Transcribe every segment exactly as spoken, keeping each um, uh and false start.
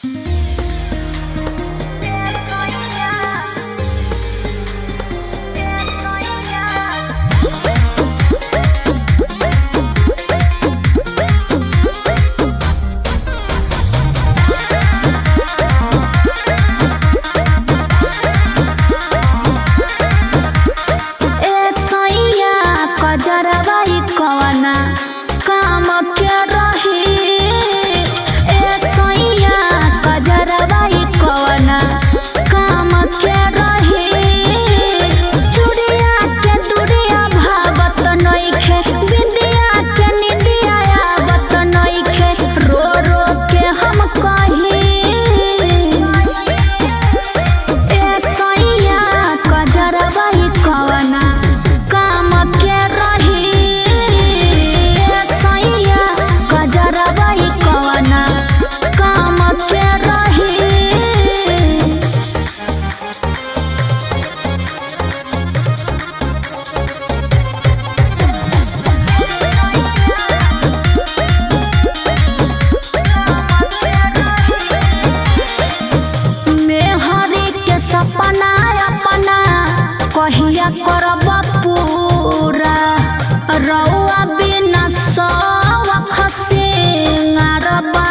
कहिया करब पूरा रउआ बिना शौख सिंगार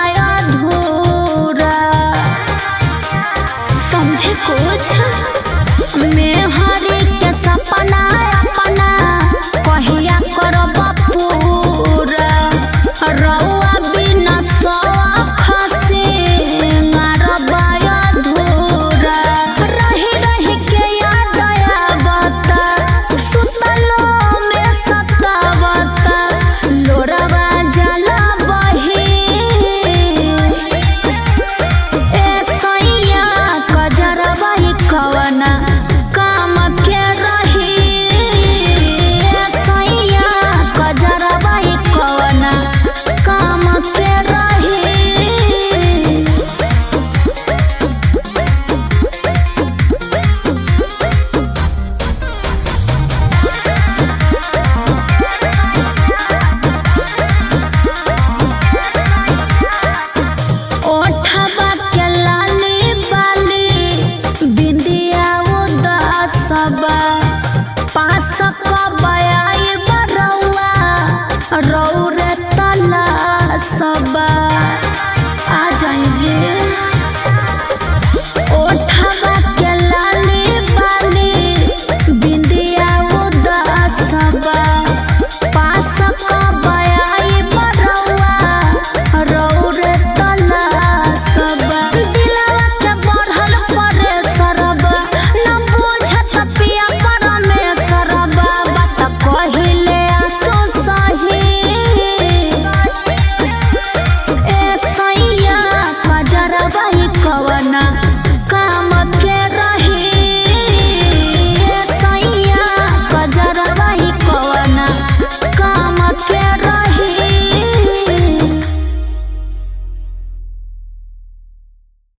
अधूरा समझे कुछ मेहरी के सपना अपना कहिया करब पूरा रउआ बिना शौख सिंगार अधूरा रही रही के याद आवता सुतलो में सतावता लोरवा जला बही ए सैया कजरवा कवना काम के रही ए सैया कजरवा कवना काम के रही। ओठवा के लाली बाली बिंदिया उदासबा पास कबयाई बरौआ रौरे तलासबा आ जाई जी।